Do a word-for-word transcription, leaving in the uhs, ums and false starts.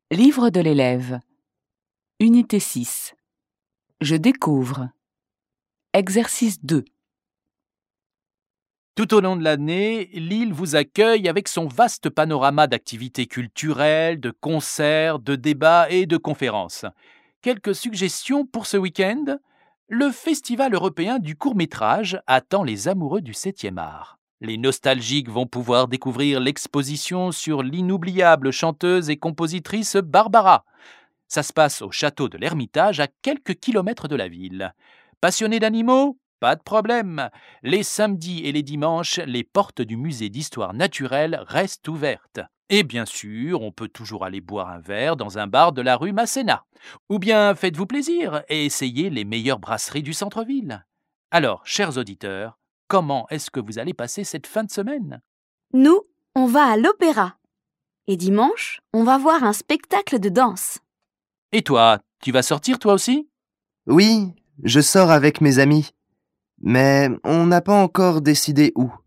Livre de l'élève. Unité six. Je découvre. Exercice deux. Tout au long de l'année, l'île vous accueille avec son vaste panorama d'activités culturelles, de concerts, de débats et de conférences. Quelques suggestions pour ce week-end ? Le Festival européen du court-métrage attend les amoureux du septième art. Les nostalgiques vont pouvoir découvrir l'exposition sur l'inoubliable chanteuse et compositrice Barbara. Ça se passe au château de l'Ermitage, à quelques kilomètres de la ville. Passionnés d'animaux ? Pas de problème. Les samedis et les dimanches, les portes du musée d'histoire naturelle restent ouvertes. Et bien sûr, on peut toujours aller boire un verre dans un bar de la rue Masséna. Ou bien faites-vous plaisir et essayez les meilleures brasseries du centre-ville. Alors, chers auditeurs, comment est-ce que vous allez passer cette fin de semaine ? Nous, on va à l'opéra. Et dimanche, on va voir un spectacle de danse. Et toi, tu vas sortir toi aussi ? Oui, je sors avec mes amis. Mais on n'a pas encore décidé où.